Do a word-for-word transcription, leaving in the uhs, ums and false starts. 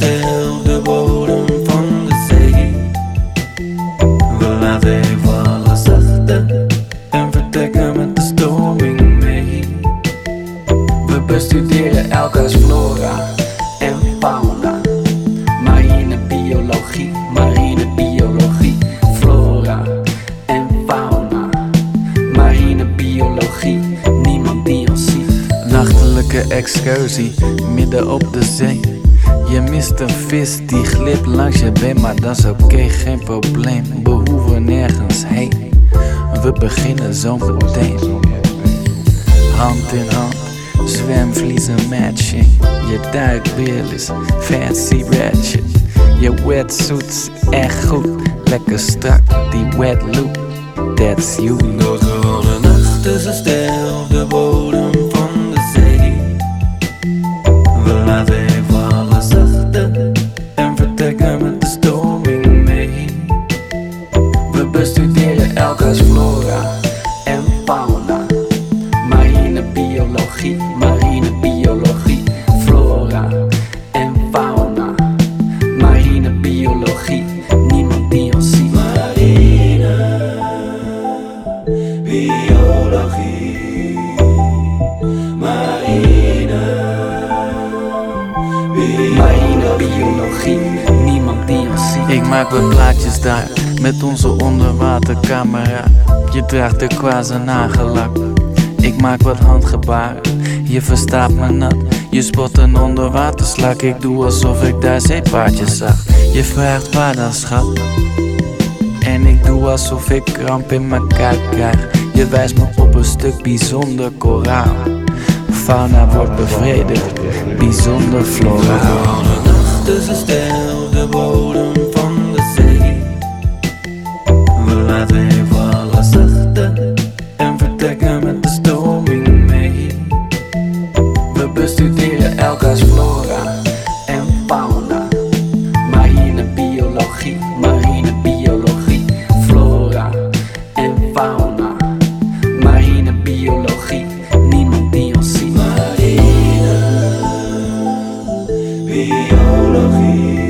stijl, de bodem van de zee. We laten even alles achter en vertrekken met de stroming mee. We bestuderen elkaars flora en fauna. Marine biologie, marine biologie, flora en fauna. Marine biologie, niemand die ons ziet. Nachtelijke excursie, midden op de zee. Je mist een vis die glipt langs je been, maar dat is oké, geen probleem. We hoeven nergens heen, we beginnen zo meteen. Hand in hand, zwemvliezen matching. Je duikbril is fancy ratchet. Je wetsuit is echt goed, lekker strak, die wet look, that's you. Doodgewone nacht is een stijl, de bodem van de zee. We laten even alles achter en vertrekken met de stroming mee. We bestuderen elkaars flora en fauna. Marine biologie, marine biologie, flora en fauna. Marine biologie, niemand die ons ziet. Marine biologie, marine biologie. Marine biologie, niemand die ons ziet. Ik maak wat plaatjes daar, met onze onderwatercamera. Je draagt de quasi nagellak. Ik maak wat handgebaren, je verstaat me nat. Je spot een onderwaterslak, ik doe alsof ik daar zeepaardjes zag. Je vraagt waar dan schat, en ik doe alsof ik kramp in mijn kuit krijg. Je wijst me op een stuk bijzonder koraal. Fauna wordt bevredigd, bijzonder floraal. Alle nacht is een stijl, de bodem van de zee. We laten even alles achter en vertrekken met de stroming mee. We bestuderen elkaars flora en fauna. Marine biologie, marine biologie, flora en fauna. Marine biologie, niemand die ons ziet. Marine biologie.